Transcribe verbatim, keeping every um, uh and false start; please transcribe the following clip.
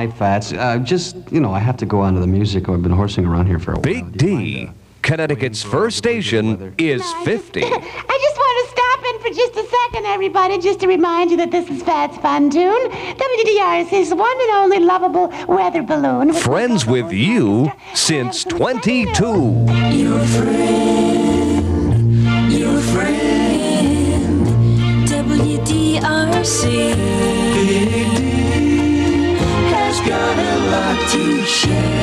Hi, Fats. Uh, just, you know, I have to go on to the music. I've been horsing around here for a while. Big D, Connecticut's first station, is fifty. I just want to stop in for just a second, everybody, just to remind you that this is Fats Fun Tune, W D R C's one and only lovable weather balloon. Friends with you since twenty-two. Your friend, your friend, W D R C. Big D has got a lot to share.